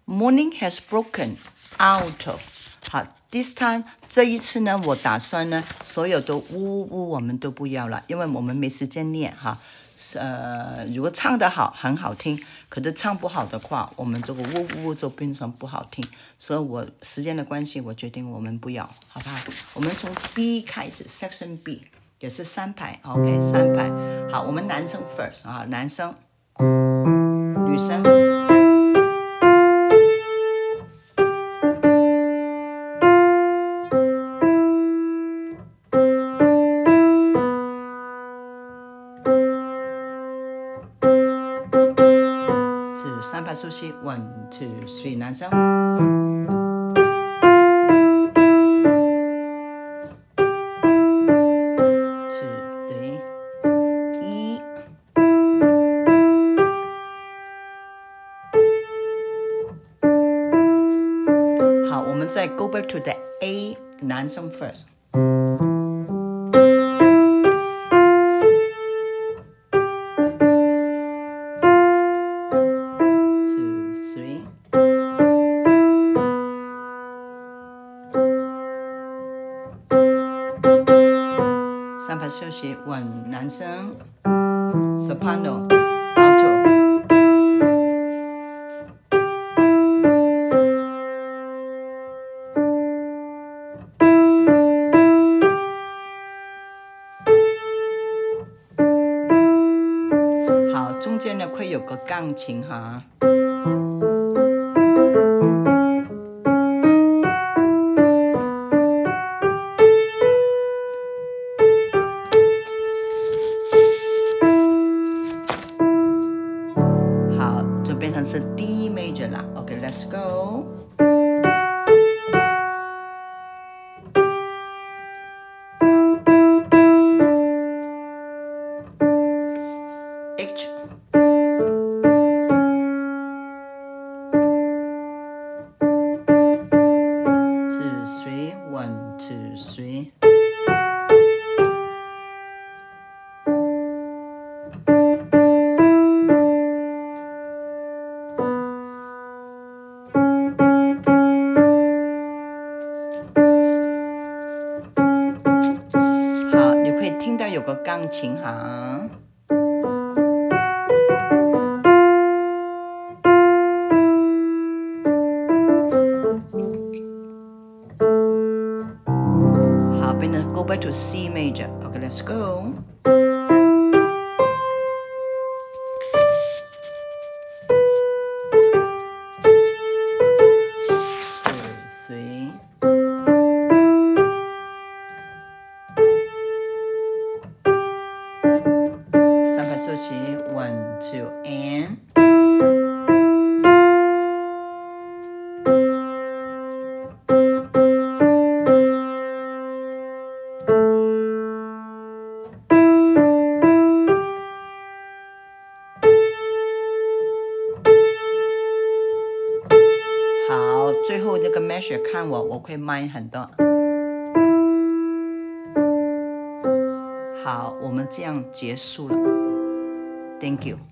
Morning has broken out。好 ，this time 这一次呢，我打算呢，所有的呜我们都不要了，因为我们没时间念哈。如果唱得好，很好听，可是唱不好的话，我们这个呜就变成不好听。所以我时间的关系，我决定我们不要，好不好？我们从 B 开始 ，Section B 也是3排 ，OK， 3排。好，我们男生 first 啊，男生，女生。3拍休息 ，1 2 3，男生。好，我们再 go back to the A， 男生 first。3拍休息 ，1 男生 ，soprano alto。好，中间呢会有个钢琴哈。好，就变成是 D major 啦。OK，let's go。H。2 3 1 2 3。好，你会听到有个钢琴哈。好，变成 go back to C major。OK，let's go。3拍休息 ，1 2 and。好，最后这个 measure 看我会慢很多。好，我们这样结束了。Thank you。